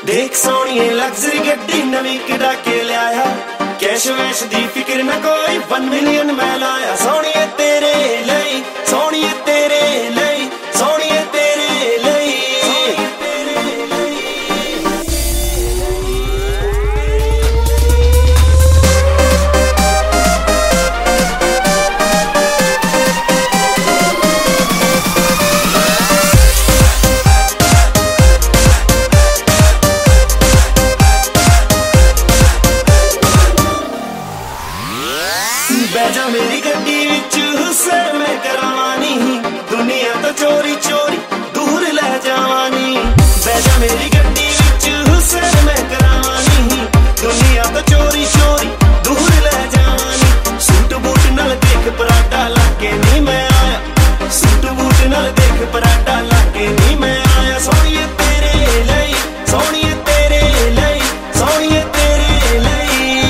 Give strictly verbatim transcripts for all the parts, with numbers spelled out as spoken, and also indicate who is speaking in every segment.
Speaker 1: देख सोनिए लग्जरी गड्डी नवी किड़ा के लिया, कैश वैश दी फिक्र न कोई, वन मिलियन मैं लाया। सोनिए तेरे लई, सोनिए तेरे लई, सोनिए तेरे लई, बैजा मेरी गड्डी विच सैर मैं करावानी, दुनिया तो चोरी चोरी दूर ले जावानी। बैजा मेरी गड्डी विच सैर मैं करावानी, दुनिया तो चोरी चोरी दूर ले जावानी। सूट बूट नाल देख पराठा लाके नी मैं आया, सूट बूट नाल देख पराठा लाके नी मैं आया। सोनिए तेरे लई, सोनिए तेरे लई, सोनिए तेरे लई।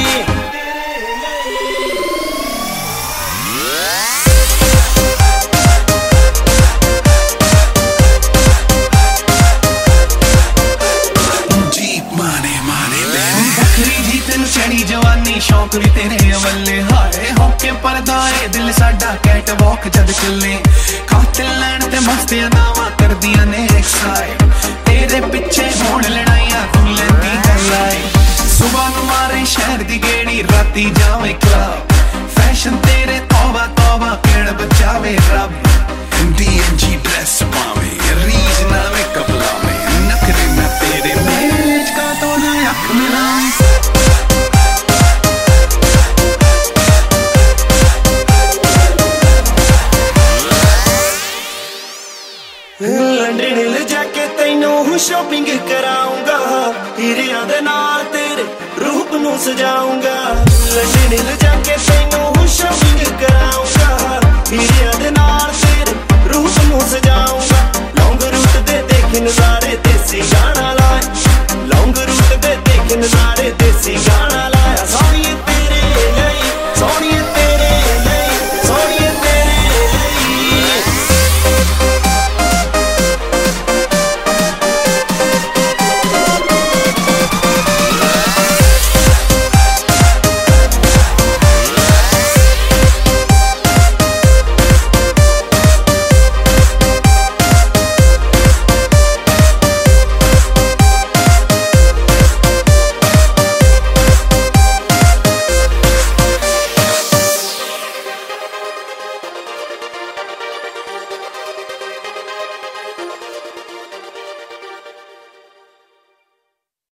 Speaker 1: चढ़ी जवानी शौक भी तेरे अवले, हाय होके परदा ए दिल साडा कैट वॉक जद चले। कातिल लैन ते मस्तियां नावां करदियां ने एक्साइड, तेरे पिछे होण लड़ाइयां तू लैंदी गल्लाई। सुबह नूं मारे शहर दी गेड़ी, राती जावे क्लब, फैशन तेरे तौबा तौबा केड़ बचावे रब। डीएनजी ड्रेस पावे, रीज ना मेकअप लावे, नखरे ना तेरे मेज का तो ना अख मिलावे। लंडन ले जाके तैनू शॉपिंग कराऊंगा, हीरियां दे नाल तेरे रूप नू सजाऊंगा। लंडन ले जाके